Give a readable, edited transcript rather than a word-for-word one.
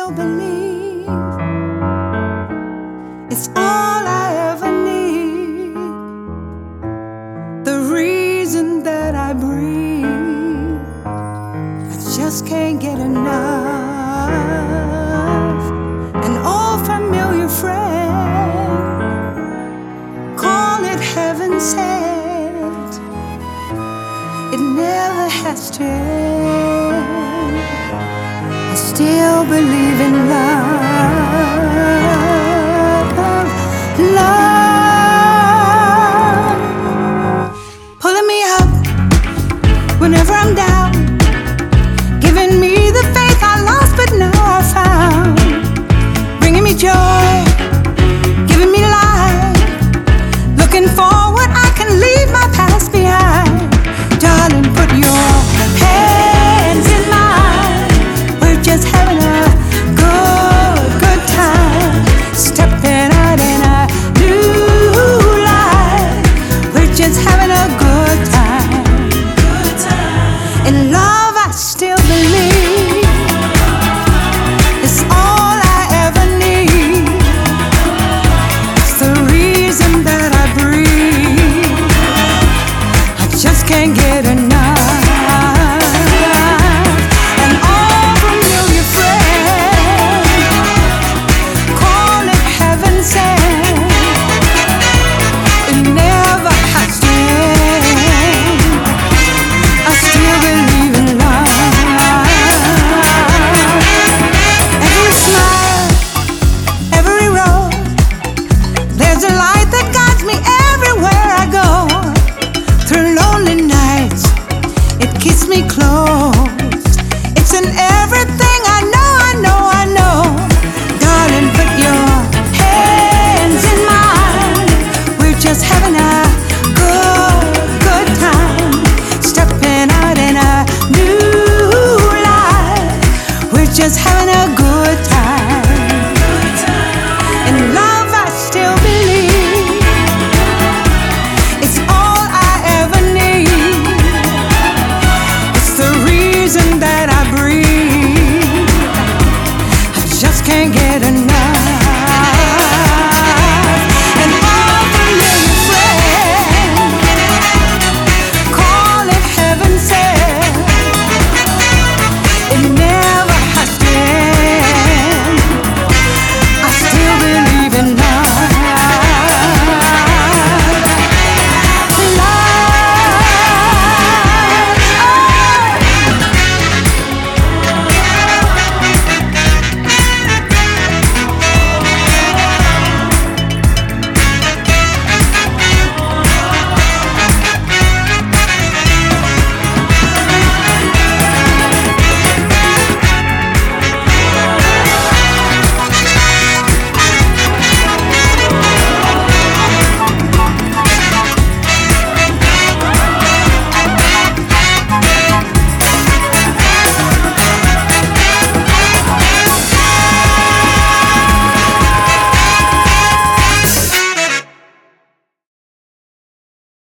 still believe it's all I ever need. The reason that I breathe, I just can't get enough. An old familiar friend, call it heaven sent. It never has to end. I still believe in love, love, pulling me up whenever I'm down, giving me the faith I lost but now I found, bringing me joy, giving me life, looking forward I can leave my past behind. Darling, put your hands in mine. We're just having a good time, stepping out in a new life. We're just having a good time. In love I still believe it's all I ever need. It's the reason that I breathe. I just can't get enough. An old familiar friend, call it heaven sent. It never has to end. I still believe in love. Every smile, every road, there's a light that guides me everywhere I go. Through lonely nights, it keeps me close. It's in everything I know, I know, I know. Darling, put your hands in mine. We're just having a good time, stepping out in a new life. We're just having